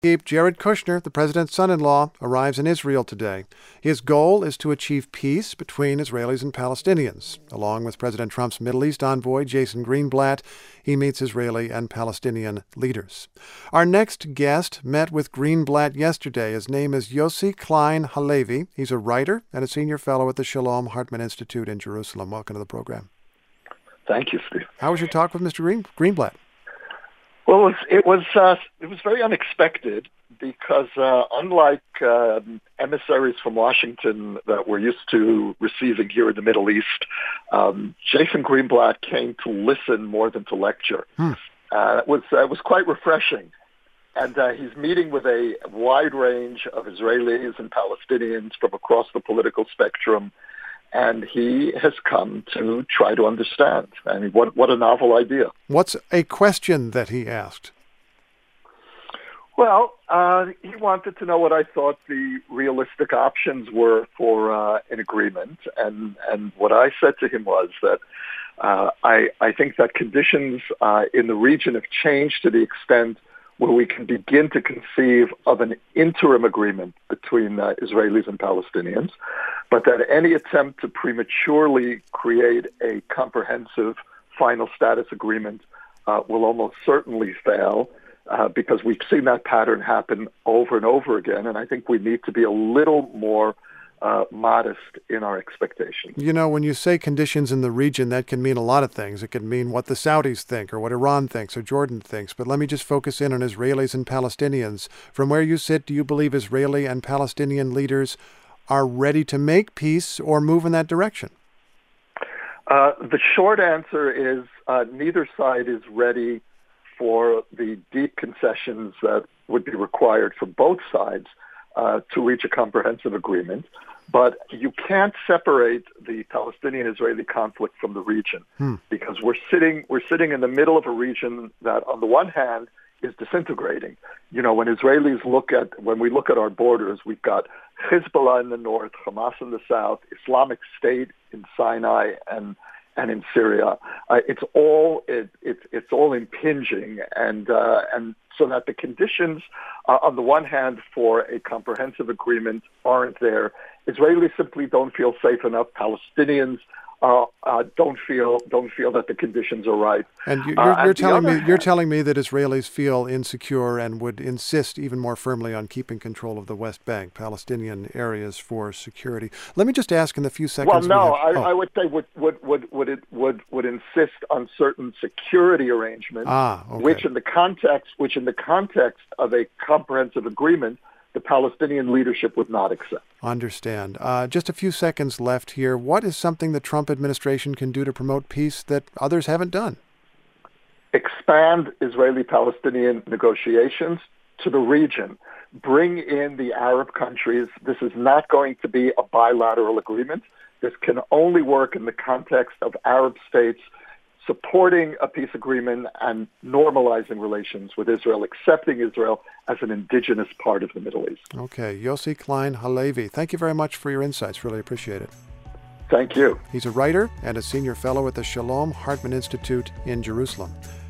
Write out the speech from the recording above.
Jared Kushner, the president's son-in-law, arrives in Israel today. His goal is to achieve peace between Israelis and Palestinians. Along with President Trump's Middle East envoy, Jason Greenblatt, he meets Israeli and Palestinian leaders. Our next guest met with Greenblatt yesterday. His name is Yossi Klein Halevi. He's a writer and a senior fellow at the Shalom Hartman Institute in Jerusalem. Welcome to the program. Thank you, Steve. How was your talk with Mr. Greenblatt? Well, it was very unexpected because unlike emissaries from Washington that we're used to receiving here in the Middle East, Jason Greenblatt came to listen more than to lecture. It was quite refreshing, and he's meeting with a wide range of Israelis and Palestinians from across the political spectrum. And he has come to try to understand. I mean, what a novel idea. What's a question that he asked? Well, he wanted to know what I thought the realistic options were for an agreement. And what I said to him was that I think that conditions in the region have changed to the extent where we can begin to conceive of an interim agreement between Israelis and Palestinians, but that any attempt to prematurely create a comprehensive final status agreement will almost certainly fail because we've seen that pattern happen over and over again, and I think we need to be a little more modest in our expectations. You know, when you say conditions in the region, that can mean a lot of things. It can mean what the Saudis think or what Iran thinks or Jordan thinks. But let me just focus in on Israelis and Palestinians. From where you sit, do you believe Israeli and Palestinian leaders are ready to make peace or move in that direction? The short answer is neither side is ready for the deep concessions that would be required for both sides to reach a comprehensive agreement. But you can't separate the Palestinian-Israeli conflict from the region because we're sitting in the middle of a region that, on the one hand, is disintegrating. You know, when we look at our borders, we've got Hezbollah in the north, Hamas in the south, Islamic State in Sinai and in Syria. It's all impinging, and so that the conditions, on the one hand, for a comprehensive agreement aren't there. Israelis simply don't feel safe enough. Palestinians don't feel that the conditions are right. And you're telling me that Israelis feel insecure and would insist even more firmly on keeping control of the West Bank, Palestinian areas for security. Let me just ask in the few seconds. Well, no, I would say would insist on certain security arrangements, okay. which in the context of a comprehensive agreement, the Palestinian leadership would not accept. Understand. Just a few seconds left here. What is something the Trump administration can do to promote peace that others haven't done? Expand Israeli-Palestinian negotiations to the region. Bring in the Arab countries. This is not going to be a bilateral agreement. This can only work in the context of Arab states supporting a peace agreement and normalizing relations with Israel, accepting Israel as an indigenous part of the Middle East. Okay. Yossi Klein Halevi, thank you very much for your insights. Really appreciate it. Thank you. He's a writer and a senior fellow at the Shalom Hartman Institute in Jerusalem.